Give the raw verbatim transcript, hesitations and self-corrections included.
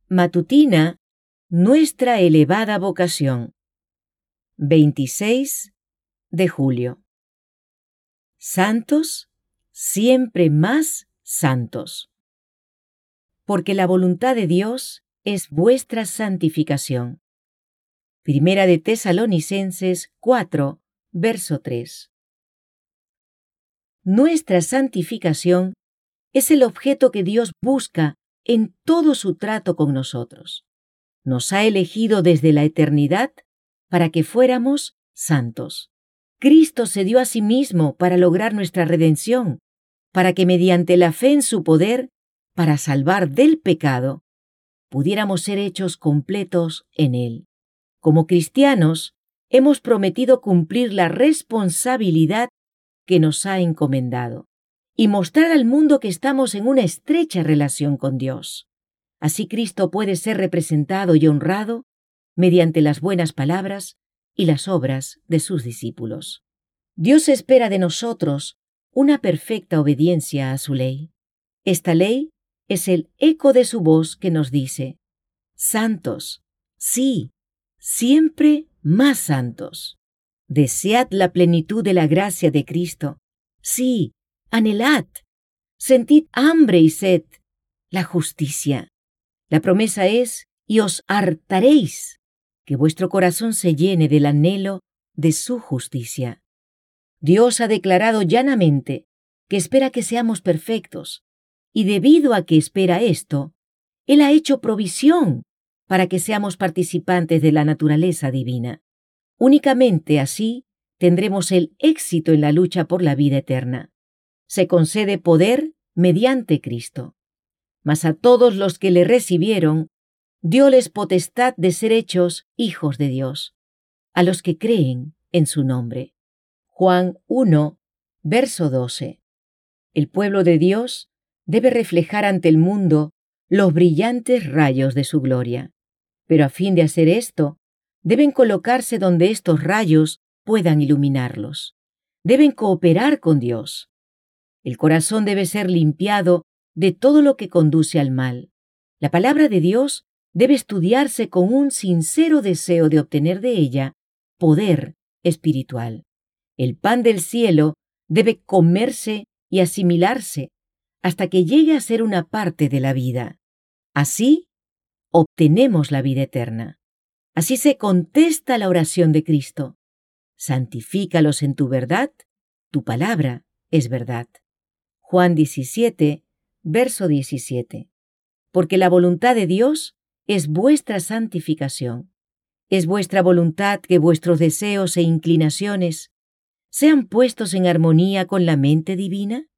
Matutina, nuestra elevada vocación. veintiséis de julio. Santos, siempre más santos. Porque la voluntad de Dios es vuestra santificación. Primera de Tesalonicenses cuatro, verso tres. Nuestra santificación es el objeto que Dios busca en todo su trato con nosotros. Nos ha elegido desde la eternidad para que fuéramos santos. Cristo se dio a sí mismo para lograr nuestra redención, para que mediante la fe en su poder, para salvar del pecado, pudiéramos ser hechos completos en Él. Como cristianos, hemos prometido cumplir la responsabilidad que nos ha encomendado y mostrar al mundo que estamos en una estrecha relación con Dios. Así Cristo puede ser representado y honrado mediante las buenas palabras y las obras de sus discípulos. Dios espera de nosotros una perfecta obediencia a su ley. Esta ley es el eco de su voz que nos dice: santos, sí, siempre más santos. Desead la plenitud de la gracia de Cristo. Sí, anhelad. Sentid hambre y sed. La justicia. La promesa es: y os hartaréis, que vuestro corazón se llene del anhelo de su justicia. Dios ha declarado llanamente que espera que seamos perfectos, y debido a que espera esto, Él ha hecho provisión para que seamos participantes de la naturaleza divina. Únicamente así tendremos el éxito en la lucha por la vida eterna. Se concede poder mediante Cristo. Mas a todos los que le recibieron, dióles potestad de ser hechos hijos de Dios, a los que creen en su nombre. Juan uno, verso doce. El pueblo de Dios debe reflejar ante el mundo los brillantes rayos de su gloria. Pero a fin de hacer esto, deben colocarse donde estos rayos puedan iluminarlos. Deben cooperar con Dios. El corazón debe ser limpiado de todo lo que conduce al mal. La palabra de Dios debe estudiarse con un sincero deseo de obtener de ella poder espiritual. El pan del cielo debe comerse y asimilarse hasta que llegue a ser una parte de la vida. Así obtenemos la vida eterna. Así se contesta la oración de Cristo: santifícalos en tu verdad, tu palabra es verdad. Juan diecisiete, verso diecisiete. Porque la voluntad de Dios es vuestra santificación. Es vuestra voluntad que vuestros deseos e inclinaciones sean puestos en armonía con la mente divina.